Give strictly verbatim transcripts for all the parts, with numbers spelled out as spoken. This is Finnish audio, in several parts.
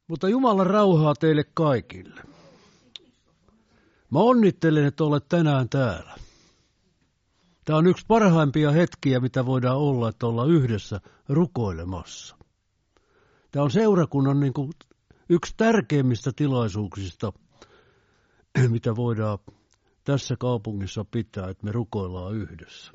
Mutta Jumalan rauhaa teille kaikille. Mä onnittelen, että olet tänään täällä. Tämä on yksi parhaimpia hetkiä, mitä voidaan olla, että ollaan yhdessä rukoilemassa. Tämä on seurakunnan niin kuin yksi tärkeimmistä tilaisuuksista, mitä voidaan tässä kaupungissa pitää, että me rukoillaan yhdessä.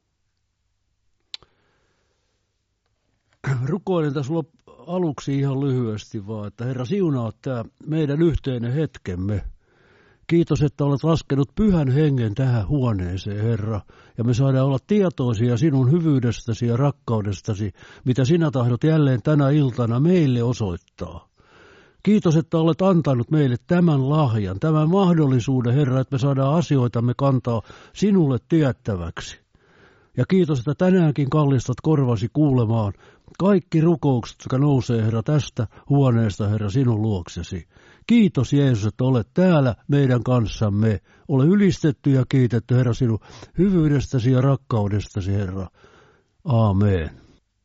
Rukoilen tässä aluksi ihan lyhyesti vaan, että Herra siunaa tämä meidän yhteinen hetkemme. Kiitos, että olet laskenut pyhän hengen tähän huoneeseen, Herra, ja me saadaan olla tietoisia sinun hyvyydestäsi ja rakkaudestasi, mitä sinä tahdot jälleen tänä iltana meille osoittaa. Kiitos, että olet antanut meille tämän lahjan, tämän mahdollisuuden, Herra, että me saadaan asioitamme kantaa sinulle tiettäväksi. Ja kiitos, että tänäänkin kallistat korvasi kuulemaan kaikki rukoukset, jotka nousee, Herra, tästä huoneesta, Herra, sinun luoksesi. Kiitos, Jeesus, että olet täällä meidän kanssamme. Ole ylistetty ja kiitetty, Herra, sinun hyvyydestäsi ja rakkaudestasi, Herra. Aamen.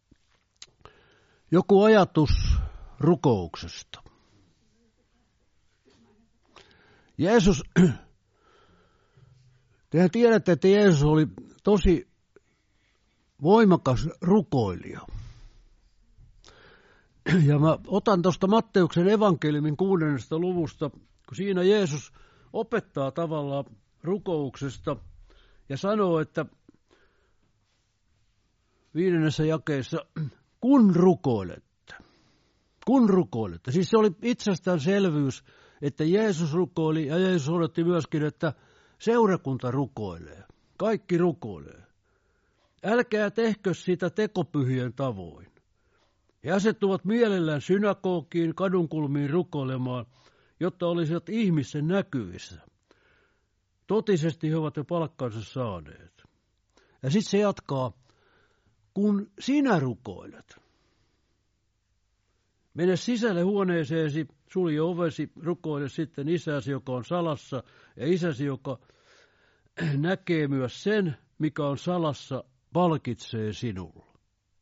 Joku ajatus rukouksesta. Jeesus, tehän tiedätte, että Jeesus oli tosi voimakas rukoilija. Ja mä otan tuosta Matteuksen evankeliumin kuudennesta luvusta, kun siinä Jeesus opettaa tavallaan rukouksesta ja sanoo, että viidennessä jakeessa, kun rukoilette, kun rukoilette. Siis se oli itsestäänselvyys, että Jeesus rukoili ja Jeesus odotti myöskin, että seurakunta rukoilee. Kaikki rukoilee. Älkää tehkö sitä tekopyhien tavoin. He asettuvat mielellään synagogiin, kadunkulmiin rukoilemaan, jotta olisivat ihmisten näkyvissä. Totisesti he ovat jo palkkansa saaneet. Ja sitten se jatkaa, kun sinä rukoilet. Mene sisälle huoneeseesi, sulje ovesi, rukoile sitten isäsi, joka on salassa, ja isäsi, joka näkee myös sen, mikä on salassa, palkitsee sinulla.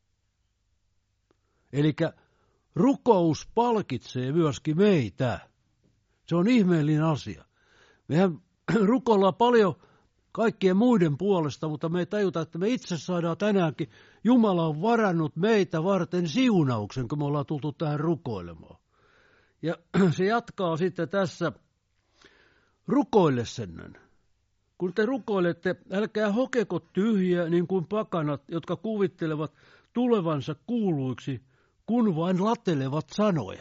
Eli rukous palkitsee myöskin meitä. Se on ihmeellinen asia. Mehän rukoillaan paljon kaikkien muiden puolesta, mutta me ei tajuta, että me itse saadaan tänäänkin. Jumala on varannut meitä varten siunauksen, kun me ollaan tultu tähän rukoilemaan. Ja se jatkaa sitten tässä, rukoile sen. Kun te rukoilette, älkää hokeko tyhjiä niin kuin pakanat, jotka kuvittelevat tulevansa kuuluiksi, kun vain latelevat sanoja.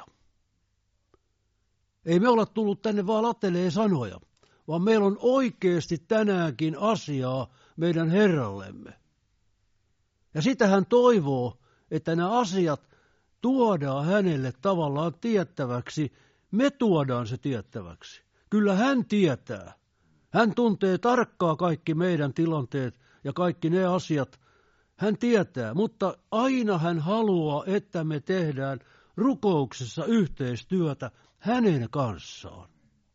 Ei me olla tullut tänne vaan latelee sanoja, vaan meillä on oikeasti tänäänkin asiaa meidän Herrallemme. Ja sitä hän toivoo, että nämä asiat tuodaan hänelle tavallaan tiettäväksi. Me tuodaan se tiettäväksi. Kyllä hän tietää. Hän tuntee tarkkaa kaikki meidän tilanteet ja kaikki ne asiat. Hän tietää, mutta aina hän haluaa, että me tehdään rukouksessa yhteistyötä hänen kanssaan.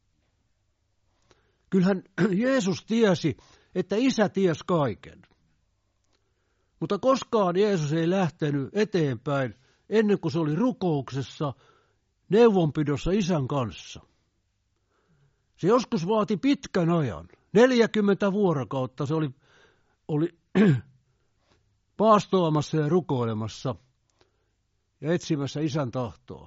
Kyllähän Jeesus tiesi, että isä tiesi kaiken. Mutta koskaan Jeesus ei lähtenyt eteenpäin ennen kuin se oli rukouksessa, neuvonpidossa isän kanssa. Se joskus vaati pitkän ajan, neljäkymmentä vuorokautta se oli, oli paastoamassa ja rukoilemassa ja etsimässä isän tahtoa.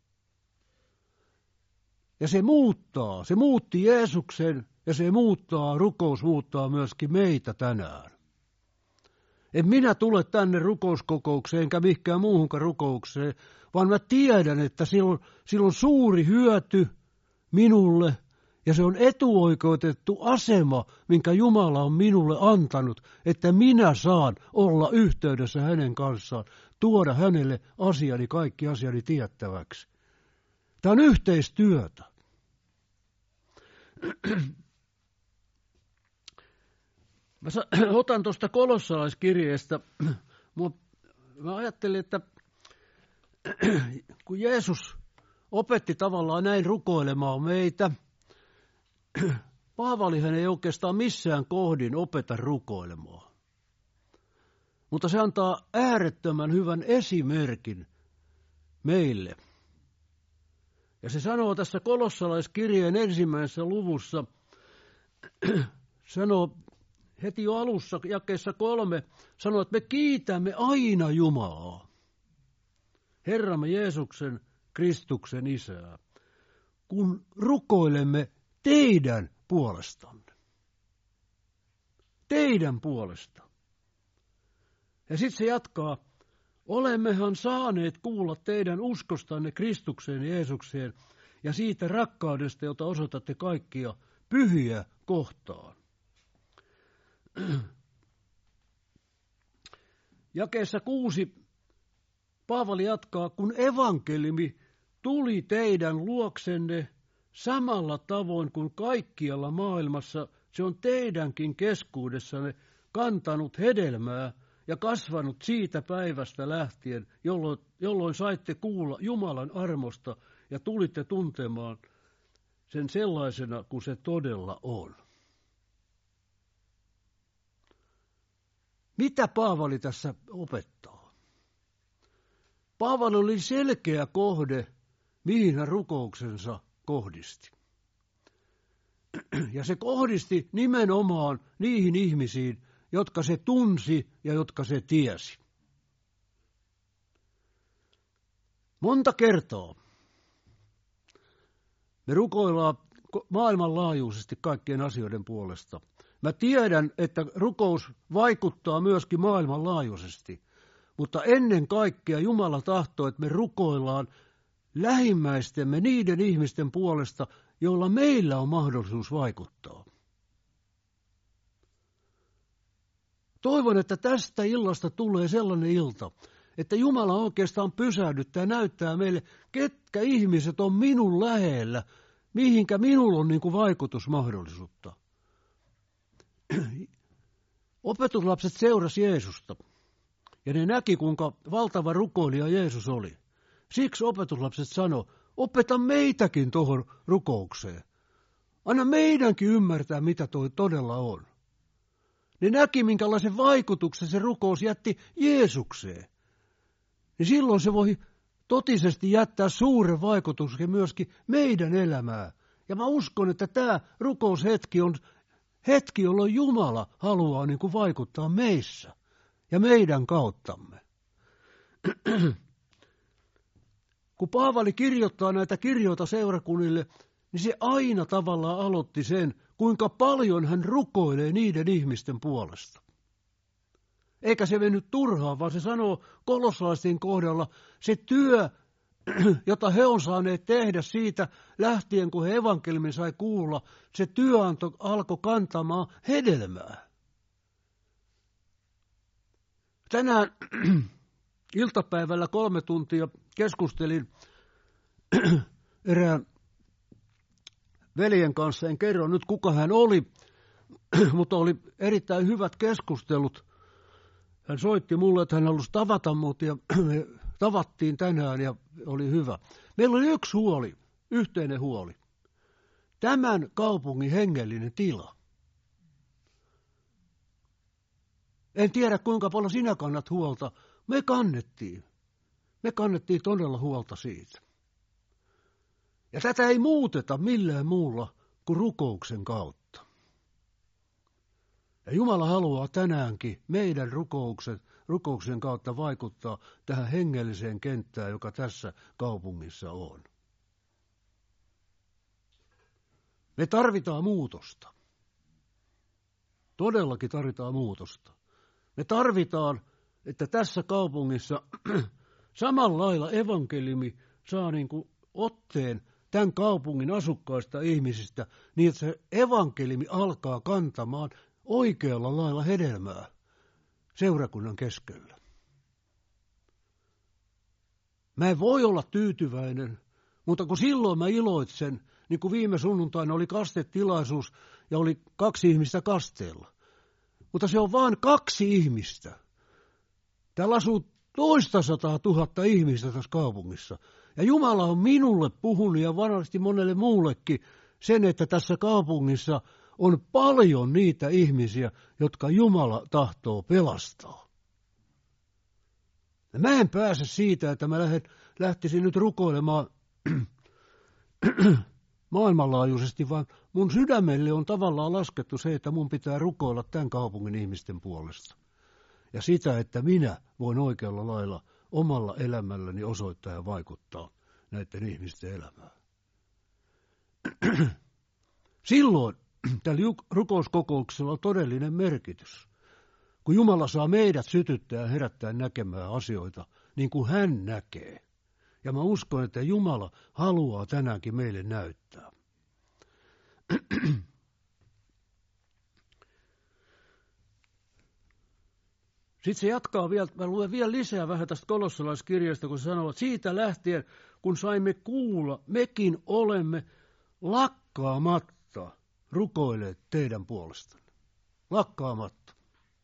Ja se muuttaa, se muutti Jeesuksen ja se muuttaa, rukous muuttaa myöskin meitä tänään. En minä tule tänne rukouskokoukseen enkä mihinkään muuhunkaan rukoukseen, vaan mä tiedän, että sillä on, sillä on suuri hyöty minulle ja se on etuoikeutettu asema, minkä Jumala on minulle antanut, että minä saan olla yhteydessä hänen kanssaan, tuoda hänelle asiani, kaikki asiani tiettäväksi. Tämä on yhteistyötä. Mä otan tuosta kolossalaiskirjeestä. Mä ajattelin, että kun Jeesus opetti tavallaan näin rukoilemaan meitä, Paavalihan ei oikeastaan missään kohdin opeta rukoilemaan. Mutta se antaa äärettömän hyvän esimerkin meille. Ja se sanoo tässä kolossalaiskirjeen ensimmäisessä luvussa, sanoo heti jo alussa, jakeessa kolme, sanoo, että me kiitämme aina Jumalaa, Herramme Jeesuksen, Kristuksen Isää, kun rukoilemme teidän puolestanne. Teidän puolesta. Ja sitten se jatkaa, olemmehan saaneet kuulla teidän uskostanne Kristukseen Jeesukseen ja siitä rakkaudesta, jota osoitatte kaikkia pyhiä kohtaan. Jakeessa kuusi Paavali jatkaa, kun evankeliumi tuli teidän luoksenne samalla tavoin kuin kaikkialla maailmassa, se on teidänkin keskuudessanne kantanut hedelmää ja kasvanut siitä päivästä lähtien, jolloin, jolloin saitte kuulla Jumalan armosta ja tulitte tuntemaan sen sellaisena kuin se todella on. Mitä Paavali tässä opettaa? Paavali oli selkeä kohde, mihin hän rukouksensa kohdisti. Ja se kohdisti nimenomaan niihin ihmisiin, jotka se tunsi ja jotka se tiesi. Monta kertaa me rukoillaan maailmanlaajuisesti kaikkien asioiden puolesta. Mä tiedän, että rukous vaikuttaa myöskin maailmanlaajuisesti, mutta ennen kaikkea Jumala tahtoo, että me rukoillaan lähimmäistemme niiden ihmisten puolesta, joilla meillä on mahdollisuus vaikuttaa. Toivon, että tästä illasta tulee sellainen ilta, että Jumala oikeastaan pysähdyttää ja näyttää meille, ketkä ihmiset on minun lähellä, mihinkä minulla on niin kuin vaikutusmahdollisuutta. Opetuslapset seurasi Jeesusta ja ne näki, kuinka valtava rukoilija Jeesus oli. Siksi opetuslapset sanoi, opeta meitäkin tuohon rukoukseen. Anna meidänkin ymmärtää, mitä toi todella on. Ne näki, minkälaisen vaikutuksen se rukous jätti Jeesukseen. Niin silloin se voi totisesti jättää suuren vaikutuksen myöskin meidän elämään. Ja mä uskon, että tämä rukoushetki on hetki, jolloin Jumala haluaa niin kuin vaikuttaa meissä ja meidän kauttamme. Kun Paavali kirjoittaa näitä kirjoita seurakunnille, niin se aina tavallaan aloitti sen, kuinka paljon hän rukoilee niiden ihmisten puolesta. Eikä se mennyt turhaan, vaan se sanoo kolossalaisten kohdalla, se työ, jota he on saaneet tehdä siitä lähtien, kun he evankeliumin sai kuulla, se työ alkoi kantamaan hedelmää. Tänään iltapäivällä kolme tuntia keskustelin erään veljen kanssa, en kerro nyt kuka hän oli, mutta oli erittäin hyvät keskustelut. Hän soitti mulle, että hän halusi tavata mut ja me tavattiin tänään ja oli hyvä. Meillä oli yksi huoli, yhteinen huoli. Tämän kaupungin hengellinen tila. En tiedä kuinka paljon sinä kannat huolta. Me kannettiin. Me kannettiin todella huolta siitä. Ja tätä ei muuteta millään muulla kuin rukouksen kautta. Ja Jumala haluaa tänäänkin meidän rukouksen, rukouksen kautta vaikuttaa tähän hengelliseen kenttään, joka tässä kaupungissa on. Me tarvitaan muutosta. Todellakin tarvitaan muutosta. Me tarvitaan, että tässä kaupungissa samalla lailla evankeliumi saa niin kuin otteen tämän kaupungin asukkaista ihmisistä, niin että se evankeliumi alkaa kantamaan oikealla lailla hedelmää seurakunnan keskellä. Mä en voi olla tyytyväinen, mutta kun silloin mä iloitsen, niin kuin viime sunnuntaina oli kastetilaisuus ja oli kaksi ihmistä kasteella. Mutta se on vain kaksi ihmistä. Täällä asuu toista sataa tuhatta ihmistä tässä kaupungissa. Ja Jumala on minulle puhunut ja varmasti monelle muullekin sen, että tässä kaupungissa on paljon niitä ihmisiä, jotka Jumala tahtoo pelastaa. Ja mä en pääse siitä, että mä lähtisin nyt rukoilemaan maailmanlaajuisesti, vaan mun sydämelle on tavallaan laskettu se, että mun pitää rukoilla tämän kaupungin ihmisten puolesta. Ja sitä, että minä voin oikealla lailla omalla elämälläni osoittaa ja vaikuttaa näiden ihmisten elämään. Silloin tällä rukouskokouksella on todellinen merkitys. Kun Jumala saa meidät sytyttää ja herättää näkemään asioita niin kuin hän näkee. Ja mä uskon, että Jumala haluaa tänäänkin meille näyttää. Sitten se jatkaa vielä, mä luen vielä lisää vähän tästä kolossalaiskirjasta, kun se sanoo, että siitä lähtien, kun saimme kuulla, mekin olemme lakkaamatta rukoilleet teidän puolestanne. Lakkaamatta.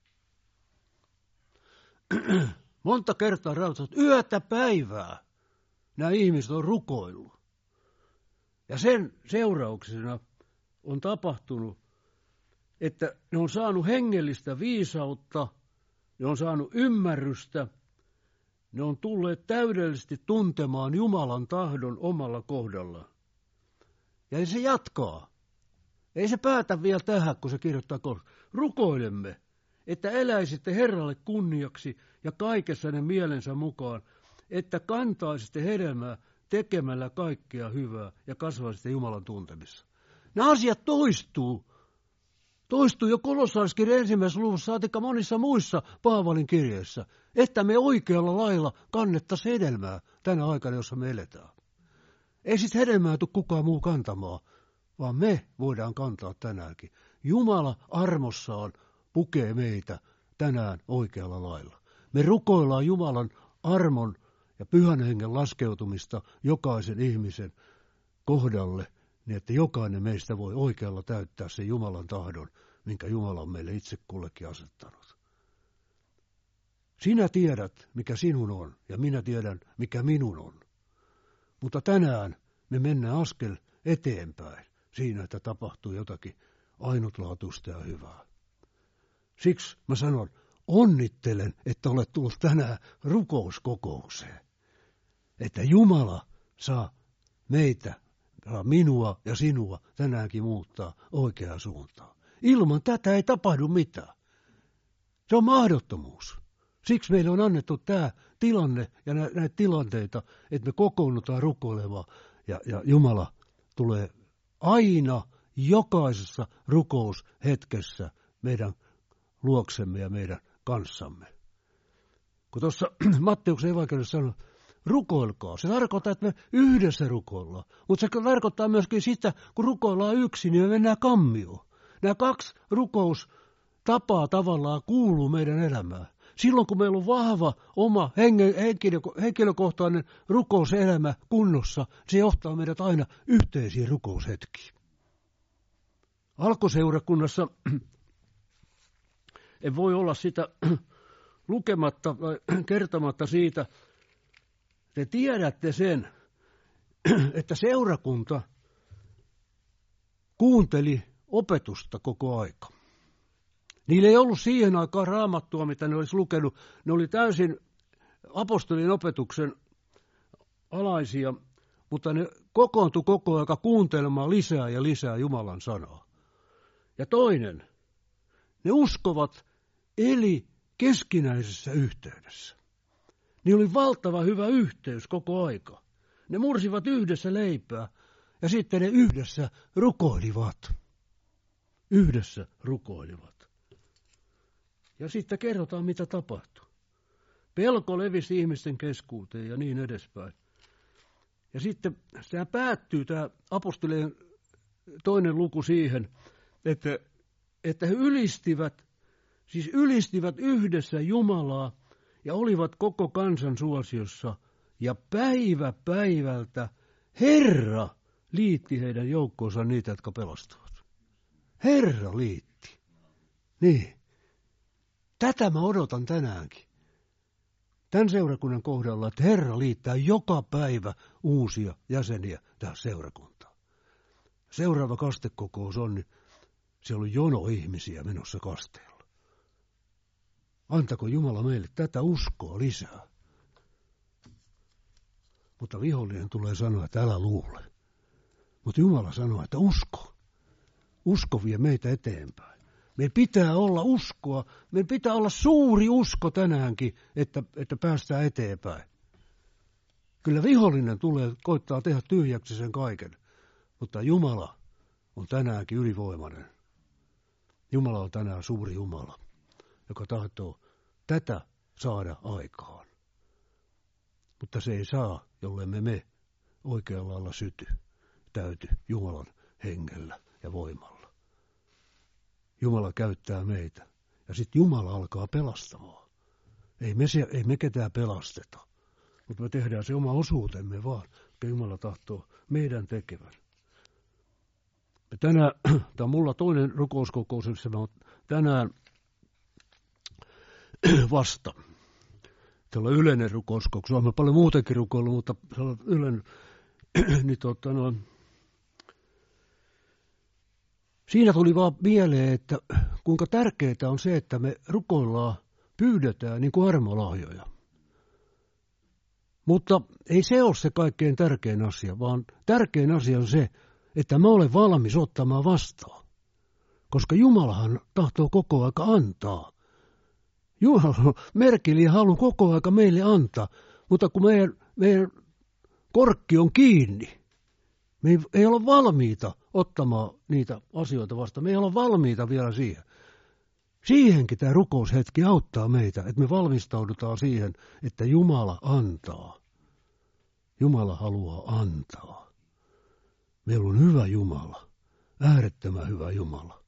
Monta kertaa rautat, yötä päivää nämä ihmiset on rukoillut. Ja sen seurauksena on tapahtunut, että ne on saanut hengellistä viisautta, ne on saanut ymmärrystä, ne on tulleet täydellisesti tuntemaan Jumalan tahdon omalla kohdallaan. Ja se jatkaa. Ei se päätä vielä tähän, kun se kirjoittaa kolme. Rukoilemme, että eläisitte Herralle kunniaksi ja kaikessa ne mielensä mukaan, että kantaisitte hedelmää tekemällä kaikkea hyvää ja kasvaisitte Jumalan tuntemissa. Nämä asiat toistuu. Toistuu jo kolossalaiskirjan ensimmäisessä luvussa, saatikka monissa muissa Paavalin kirjeissä, että me oikealla lailla kannettaisiin hedelmää tänä aikana, jossa me eletään. Ei sitten hedelmää tule kukaan muu kantamaan, vaan me voidaan kantaa tänäänkin. Jumala armossaan pukee meitä tänään oikealla lailla. Me rukoillaan Jumalan armon ja pyhän hengen laskeutumista jokaisen ihmisen kohdalle, niin että jokainen meistä voi oikealla täyttää sen Jumalan tahdon, minkä Jumala on meille itse kullekin asettanut. Sinä tiedät, mikä sinun on, ja minä tiedän, mikä minun on. Mutta tänään me mennään askel eteenpäin siinä, että tapahtuu jotakin ainutlaatuista ja hyvää. Siksi mä sanon, onnittelen, että olet tullut tänään rukouskokoukseen. Että Jumala saa meitä, saa minua ja sinua tänäänkin muuttaa oikeaan suuntaan. Ilman tätä ei tapahdu mitään. Se on mahdottomuus. Siksi meille on annettu tämä tilanne ja näitä tilanteita, että me kokoonnutaan rukoilemaan ja, ja Jumala tulee aina jokaisessa rukoushetkessä meidän luoksemme ja meidän kanssamme. Kun tuossa Matteuksen evankeliumissa sanoo, rukoilkaa. Se tarkoittaa, että me yhdessä rukoillaan. Mutta se tarkoittaa myöskin sitä, kun rukoillaan yksin, niin me mennään kammioon. Nämä kaksi rukoustapaa tavallaan kuuluu meidän elämään. Silloin, kun meillä on vahva oma henkilökohtainen rukouselämä kunnossa, se johtaa meidät aina yhteisiin rukoushetkiin. Alkuseurakunnassa en voi olla sitä lukematta vai kertomatta siitä. Te tiedätte sen, että seurakunta kuunteli opetusta koko aika. Niillä ei ollut siihen aikaan raamattua, mitä ne olisi lukenut. Ne oli täysin apostolin opetuksen alaisia, mutta ne kokoontui koko aika kuuntelemaan lisää ja lisää Jumalan sanaa. Ja toinen, ne uskovat eli keskinäisessä yhteydessä. Niillä oli valtava hyvä yhteys koko aika. Ne mursivat yhdessä leipää ja sitten ne yhdessä rukoilivat. Yhdessä rukoilivat. Ja sitten kerrotaan, mitä tapahtui. Pelko levisi ihmisten keskuuteen ja niin edespäin. Ja sitten tämä päättyy, tämä apostolien toinen luku siihen, että, että he ylistivät, siis ylistivät yhdessä Jumalaa ja olivat koko kansan suosiossa. Ja päivä päivältä Herra liitti heidän joukkoonsa niitä, jotka pelastuvat. Herra liitti. Niin. Tätä mä odotan tänäänkin. Tämän seurakunnan kohdalla, että Herra liittää joka päivä uusia jäseniä tähän seurakuntaan. Seuraava kastekokous on, niin siellä on jono ihmisiä menossa kasteella. Antako Jumala meille tätä uskoa lisää. Mutta vihollinen tulee sanoa, että älä luule. Mutta Jumala sanoo, että usko. Usko vie meitä eteenpäin. Meillä pitää olla uskoa. Meillä pitää olla suuri usko tänäänkin, että, että päästään eteenpäin. Kyllä vihollinen tulee, koittaa tehdä tyhjäksi sen kaiken. Mutta Jumala on tänäänkin ylivoimainen. Jumala on tänään suuri Jumala, joka tahtoo tätä saada aikaan. Mutta se ei saa, jollei me me oikealla lailla syty, täyty Jumalan hengellä ja voimalla. Jumala käyttää meitä ja sitten Jumala alkaa pelastamaan. Ei me, se, ei me ketään pelasteta, mutta me tehdään se oma osuutemme vaan, että Jumala tahtoo meidän tekevän. Ja tänään, tämä on mulla toinen rukouskokous, jossa mä oon tänään vasta. Täällä on yleinen rukouskokous. Olen paljon muutenkin rukoillut, mutta se on yleinen. niin, tota, no, siinä tuli vaan mieleen, että kuinka tärkeää on se, että me rukoillaan, pyydetään niin kuin armolahjoja. Mutta ei se ole se kaikkein tärkein asia, vaan tärkein asia on se, että mä olen valmis ottamaan vastaan. Koska Jumalahan tahtoo koko aika antaa. Jumala merkili ja halu koko aika meille antaa, mutta kun meidän, meidän korkki on kiinni, me ei, ei ole valmiita ottamaan niitä asioita vastaan. Me ei ole valmiita vielä siihen. Siihenkin tämä rukoushetki auttaa meitä, että me valmistaudutaan siihen, että Jumala antaa. Jumala haluaa antaa. Meillä on hyvä Jumala, äärettömän hyvä Jumala.